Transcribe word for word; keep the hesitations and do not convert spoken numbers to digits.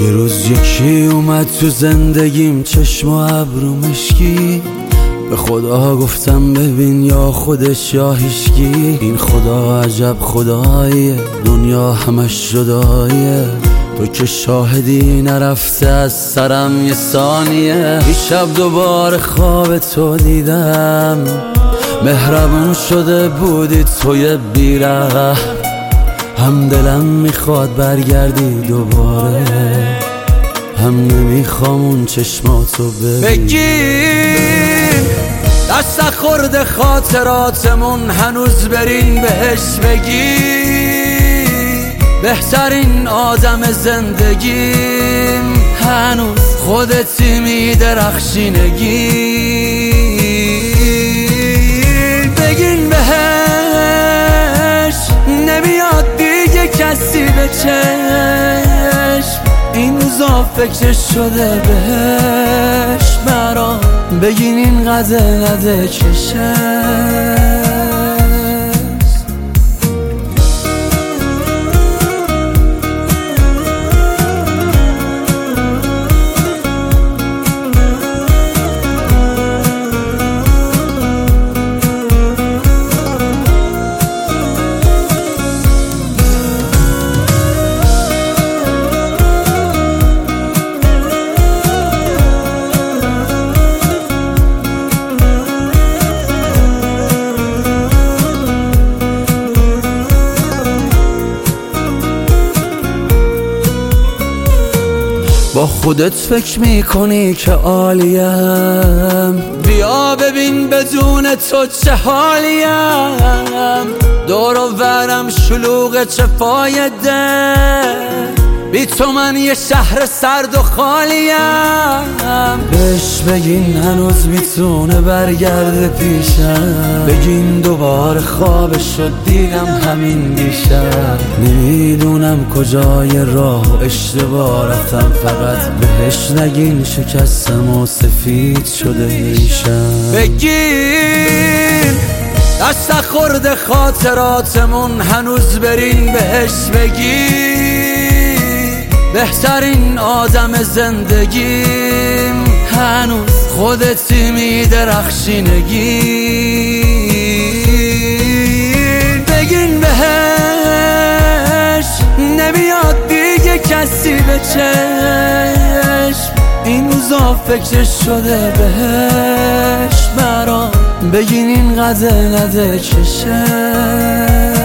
یه روز یکی اومد تو زندگیم، چشم و ابرو مشکی. به خدا گفتم ببین یا خودش یا هیچکی. این خدا عجب خداییه، دنیا همش جداییه. تو که شاهدی نرفته از سرم یه ثانیه. دیشب دوباره خواب تو دیدم، مهربون شده بودی توی بیره. هم دلم میخواد برگردی دوباره، هم نمیخوام اون چشماتو ببین. بگین دست خورده خاطراتمون، هنوز برین بهش بگی بهترین آدم زندگیم. هنوز خودتی میدرخشینگی. بگین بهش نمیاد دیگه کسی به چشم. این روزا فکرش شده بهش برام. بگین این قدر نده چشم. با خودت فکر میکنی که عالیم، بیا ببین بدون تو چه حالیم. دور و برم شلوغ چه فایده، بی تو من یه شهر سرد و خالیم. بهش بگین هنوز میتونه برگرده پیشم. بگین دوباره خوابش شد دیدم همین دیشب. نمیدونم کجای راه و اشتباه رفتم، فقط بهش نگین شکستم و سفید شده ریشم. بگین دست خورده خاطراتمون، هنوز برین بهش بگی بهترین آدم زندگیم. هنوز خودتی میدرخشینگی. بگین بهش نمیاد دیگه کسی به چشم. این روزا فکرش شده بهش برام. بگین این قدر نده چشم.